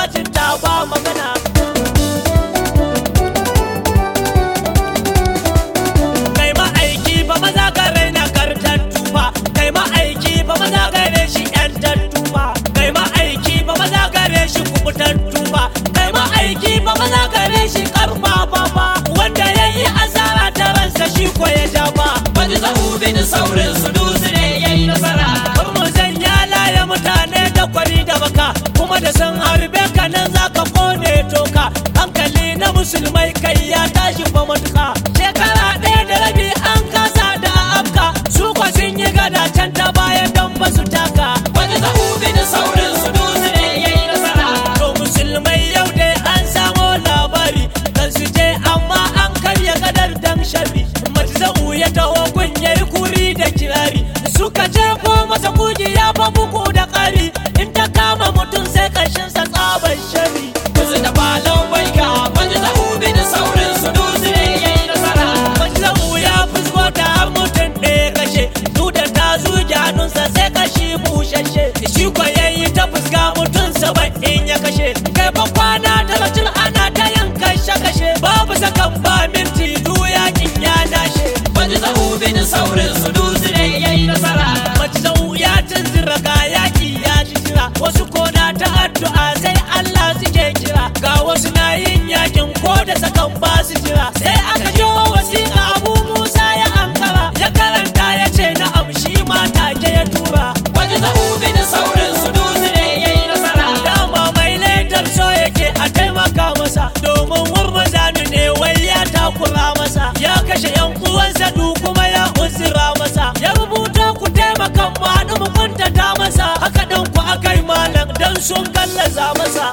jinta ba magana. Kai ma'aiki ba maza ka raina kartattu ba, kai ma'aiki ba maza gare shi yantattu ba, kai ma'aiki ba maza gare shi kubutattu ba, kai ma'aiki ba maza gare shi karfafa ba, wanda ya yi asara ta ransa shi ko ya ja ba. Wani zaɓuɓi da saurin su dutse ne ya yi nasara. Mu zanya laye mutane da kwari da baka, kuma da sun harbe ka nan za ka kone toka. Hankali na musulmai kai ya tashi fa matuka. Shekara ɗaya da rabi an kasa da afka, su kwa sun yi gada can ta baya don ba su taka. Wani zaɓuɓi da saurin su dutse ne ya yi nasara. To musulmai yau dai an samo labari, kan su je amma an karya gadar dan sharri. Matza'u ya taho kunyar kuri da kirari, suka jefo masa kuji ya fa buku da ƙari. In ta kama mutum sai kashinsa tsabar shari. Kuzu da falon baika wani zaɓuɓi da saurin su dutse ne ya yi nasara. Matza'u ya fusko ta har mutum ɗaya kashe, duda ta zuge hannunsa sai kashi bushashe. Shi kwa yayi ta fuska mutum 70 ya kashe. Kai fa kwana 30 ana ta yin kashe-kashe, babu sakan ba minti yakin ya dashe. Wani zaɓuɓi da saurin su dutse ne ya yi nasara. Matza'u ya tunzura ga yaki ya jira, wasu koda ta addu'a sai Allah suke kira. Ga wasu na yin yakin ko da sakan ba su jira, sai aka jo wasiƙa Abu Musa ya ankara, ya karanta ya ce na'am shi ma take ya tura. Wani zaɓuɓi da saurin su dutse ne ya yi nasara. Dama mai laidar so yake a taimaka masa, domin wurmazanu ne wai ya takura masa, ya kashe yan uwansa du kuma ya uzura masa, ya rubuta ku taimaka mu haɗu mu kuntata masa, haka ɗan ku akai malam dan sun gallaza masa.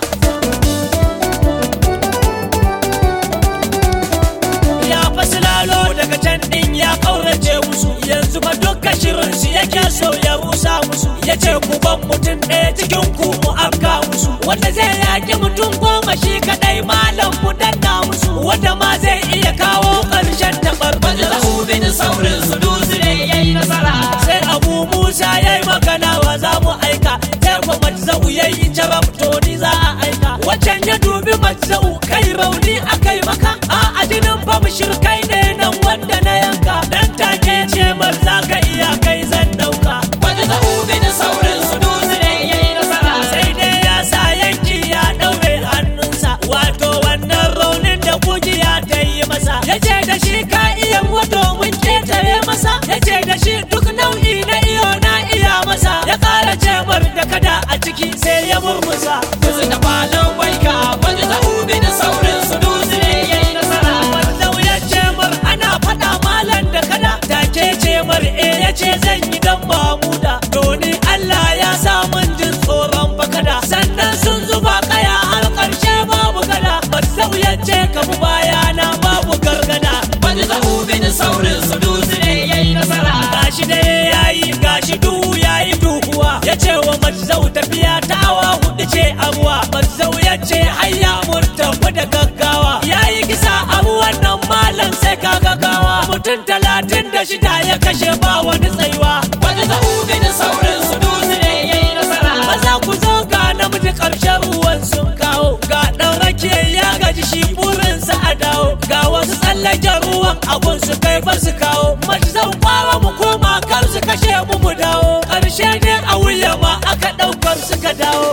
Ya fasilalo daga can ɗin ya ƙaurace musu, yanzu fa dukka shirinsu yake so ya rusa musu. Ya ce ku ban mutum ɗaya cikin ku mu afka musu, wanda zai yaƙi mutum 10 shi kaɗai malam mu danna musu, wanda ma zai iya kawo ƙarshen taɓar. Wani zaɓuɓi da saurin su dutse ne ya yi nasara. Sai Abu Musa ya yi magana wa za mu aika, sai kwa Matza'u ya yi jarab to ni za a aika. Wacan ya dubi Matza'u kai rauni a kai maka, a ajinin fa mushrikai ne nan wanda na yanka. Dan take ce mar za ka iya kai zan ɗauka. Wani zaɓuɓi da saurin su dutse ne ya yi nasara. Sai dai ya sa yanki ya ɗaure hannunsa, wato wannan raunin da kujiya ta yi masa. Ya ce da shi ka iya wato mun ƙetare masa, ya ce da shi duk nau'i na iyo na iya masa. Ya ƙara cemar da kada a ciki sai ya murmusa. Kuzu da falon baika wani zaɓuɓi da saurin su dutse ne ya yi nasara. Matza'u ya cemar ana faɗa malam da kada, take cemar ya ce zan yi dan Mamuda, doni Allah ya sa mun jin tsoron bakada. Sannan sun zuba kaya har ƙarshe babu gada, Matza'u ya ce ka mu bayana babu gargada. Wani zaɓuɓi da saurin su dutse ne ya yi nasara. Gashi da yayi gashi duhu yayi duhuwa, ya ce wa Matza'u tafiya ta awa 4 ce abuwa. Matza'u ya ce hayya mun tafi da gaggawa, yayi kisa abu wannan malam sai ka gaggawa. Mutum 36 ya kashe ba wani tsayuwa. Wani zaɓuɓi da saurin su dutse ne ya yi nasara. Maza ku zo ga namiji ƙarshen ruwan sun kawo, ga ɗan rake ya gaji shi burinsa a dawo, ga wasu tsallaken ruwan abun su kai ba su kawo. Matza'u kwawa mu koma kar su kashe mu dawo, ƙarshe ne a wuya ma aka ɗaukar suka dawo.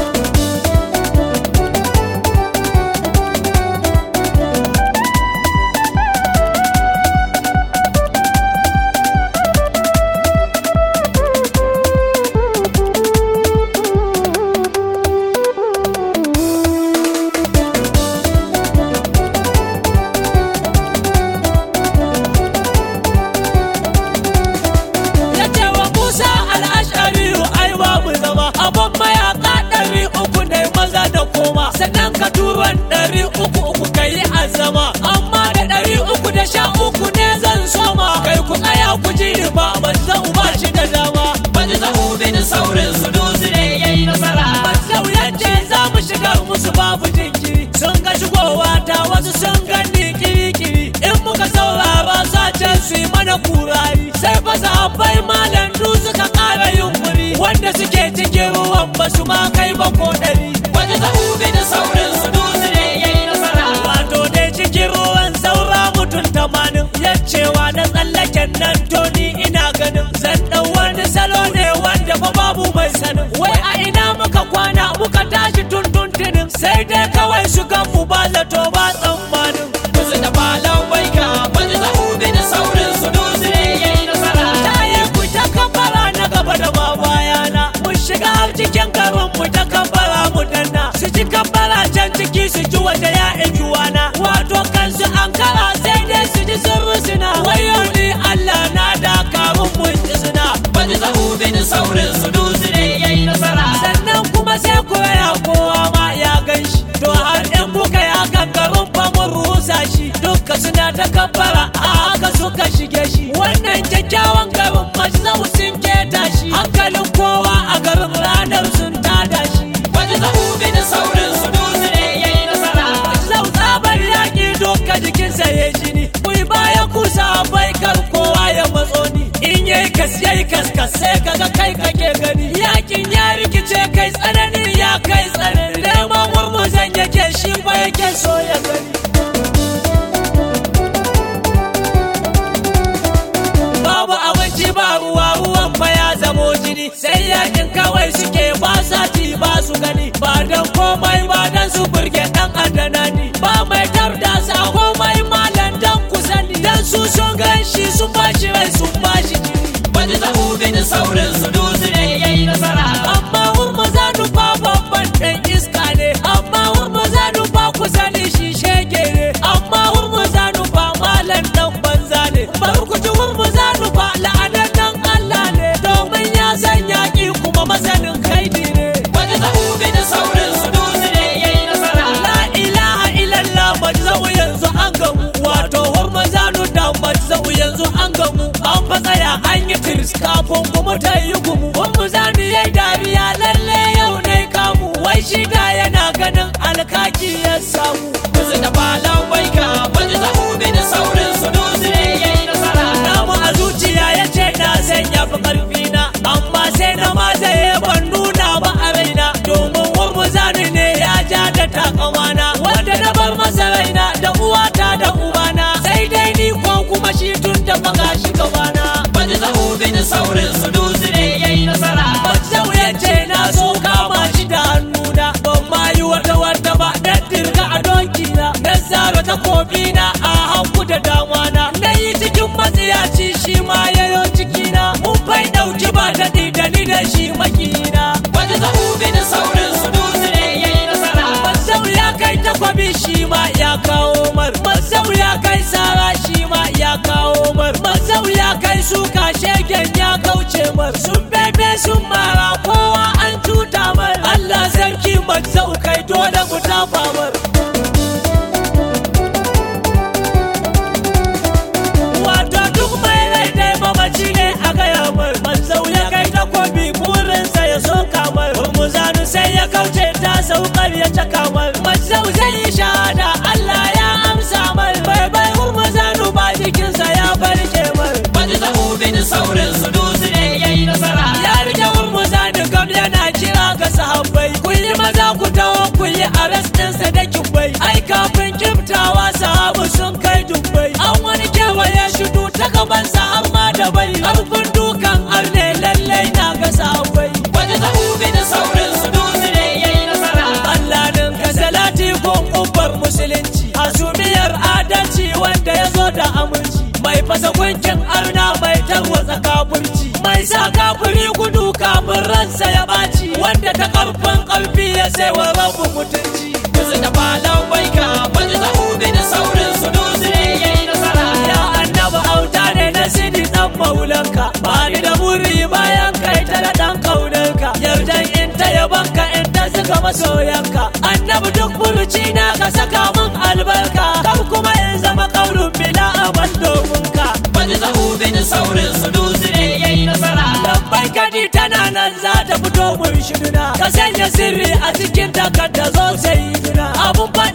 Sannan ka tuban 300 ka yi azama, amma da 313 ne zan soma. Kai ku tsaya ku ji ba Matza'u ba shi da dama. Wani zaɓuɓi da saurin su dutse ne ya yi nasara. Matza'u ya ce za mu shigar musu babu jinkiri, sun ga shigowa ta wasu sun gani kiri-kiri. In muka saurara sace su yi mana kurari, sai fa sahabbai malam du suka ƙara yunkuri, wanda suke cikin ruwan ba su ma kai ba ko 100. Wani zaɓuɓi da kiɗan nan to ni ina ganin zan ɗau wani salo ne wanda fa babu mai sanin. Wai a ina muka kwana muka tashi tuntuntunin sai dai kawai su mu ba zato ba tsammanin. Kusa da falon baika wanda za ubi da saurin su dutse yayi nasara. Taye ku ta kafara na gaba da ma bayana. Mun shiga har cikin garin mu ta kafara mu danna. Su ji kafara can ciki su ji waje ya ijuwana. Wato kansu an kara sai dai su ji sun rusuna. Wayo ni Allah na dakarun mun izina. Wanda za ubi da saurin su dutse yayi nasara. Sannan kuma sai koya kowa ma ya ganshi. To har in buka ya gangarin fa mun rusa shi. Dukka suna ta kafara a haka suka shige shi. Wannan kyakkyawan garin majzau sun keta shi. Hankalin kowa a garin ranar sun tada shi. Wanda za ubi da saurin su dutse yayi nasara. Majzau tsabar yaƙi dukka jikinsa ya jini. Kui baya kusa bai kar kowa ya matso ni. In yayi kaskas sai kaga kai kake gani. Yakin ya rikice kai tsanani ya kai tsanani. Neman murmuzan yake shi ba yake so ya gani. Babu abinci ba ruwan ba ya zamo jini. Sai yakin kawai suke ba sati ba su gani. Ba dan komai ba dan su burge dan adana ni. Ba mai tarda sa komai malan dan ku sani. Dan su sun ganshi sun bashi rai sun bashi jini. Wanda za ubi da saurin su dutse yayi nasara. Amma hurmuza nufa babban dan iska ne. Amma hurmuza nufa ku sani shi shege ne. Amma hurmuza nufa malan dan banza ne. Bar ku ji hurmuza nufa la'anar dan Allah ne. Domin ya san yaƙi kuma masanin kaidi ne. Wanda za ubi da saurin su dutse yayi nasara. La ilaha illallah majzau yanzu an gamu. Wato hurmuza da majzau yanzu an gamu. An fa tsaya an yi tiris kafin kuma ta yi gumu. Hurmuza yayi dariya lalle yau ne kamu. Wai shi da yana ganin alkaki ya samu. Kusa da falon baika wanda za ubi da saurin su dutse yayi nasara. Namu a zuciya ya ce na sanya fi ƙarfi na. Amma sai na mazaye ban nuna ba a raina. Domin hurmuza ne ya ja da takamana. Wanda na bar masa raina da uwata da ubana. Sai dai ni ko kuma shi tun da maga shi gabana. Wanda za ubi da saurin su dutse yayi nasara. Majzau ya ce na so kama shi da hannuna. Ban ma yi wata ba na dirga a donkina. Na zaro takobina a hanku da damana. Na yi cikin matsiyaci shi ma yayo cikina. Mun bai ɗauki ba daɗi da ni da shi makina. Wanda za ubi da saurin su dutse yayi nasara. Majzau ya kai takwabi shi ma ya kawo mar. Majzau ya kai sara shi ma ya kawo mar. Majzau ya kai suka shegen ya kauce mar. Sun bebe sun mara kowa an tuta mar. Allah sarki majzau kai dole mu tafa mar. Wato duk mai rai dai mamaci ne a gaya mar. Majzau ya kai takobi burinsa ya soka mar. Hurmuzanu sai ya kauce ta saukar ya caka mar. Majzau zai yi shahada Allah ya amsa mar. Bai hurmuzanu ba jikinsa ya barke mar. Wanda za ubi da saurin su dutse yayi nasara. Ya rike hurmuzanu kam yana kira ga sahabbai. Kun yi maza ku taho ku yi arrest ɗinsa da kibbai. Ai kafin kiftawa sahabu sun kai dubbai. An wani kewaye shudu ta gabansa har ma da bai. Ƙarfin dukan arne lallai na ga sahabbai. Wanda za ubi da saurin su dutse yayi nasara. Allah ninka salati gun ubbar musulunci. Hasumiyar adalci wanda ya zo da aminci. Mai fasa gunkin arna mai tarwatsa kafurci. Mai sa kafuri gudu kafin ransa ya ɓaci. Wanda ta ƙarfin ƙarfi ya sai wa rabu mutunci. Kusa da falon baika wanda za ubi da saurin su dutse yayi nasara. Ya annabi auta ne na sidi dan maulanka. Ba ni da buri bayan kai ta da ɗan ƙaunarka. Yardan in ta yabanka in ta zuga masoyanka. Annabi duk furuci na ka saka min albarka. Kar kuma in zama ƙaurin bila aban domin ka. Wanda za ubi da saurin su dutse yayi nasara. Lambai kadi tana nan za ta fito mun shiruna. Ka sanya sirri a cikin takarda zo sai yi abun faɗi